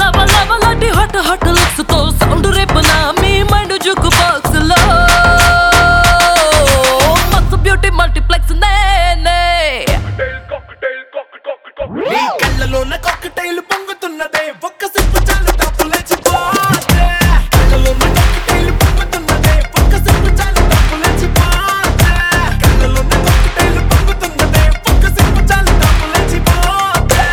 లవ లవ లాంటి hot hot looks తో సౌండ్ రేపునా మీ మైండ్ జుక్ బాక్స్ లో మస్తు బ్యూటీ మల్టీప్లెక్స్ నేనే నీ కళ్ళలోన కాక్టైల్ పొంగుతున్నదే ఒక్క సిప్పు చాలు టాపు లేచిపోతే కళ్ళలోన కాక్టైల్ పొంగుతున్నదే ఒక్క సిప్పు చాలు టాపు లేచిపోతే కళ్ళలోన కాక్టైల్ పొంగుతున్నదే ఒక్క సిప్పు చాలు టాపు లేచిపోతే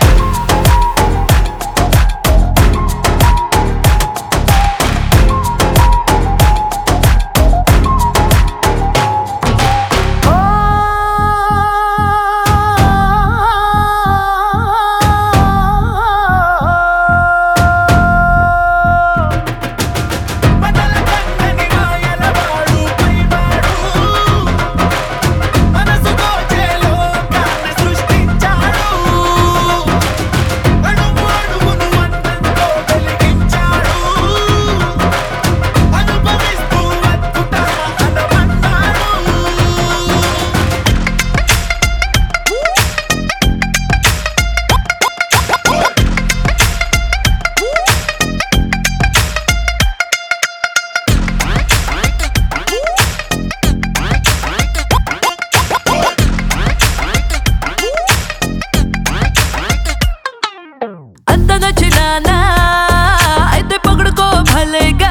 మనల కన్నని మాయలవాడు పైవాడు మనసు దోచే లోకాన్ని సృష్టించాడు అణువు అణువును అందంతో వెలిగించాడు అనుభవిస్తూ అద్భుత అనమన్నాడు అంత నచ్చినానా అయితే పగడుకో భలేగా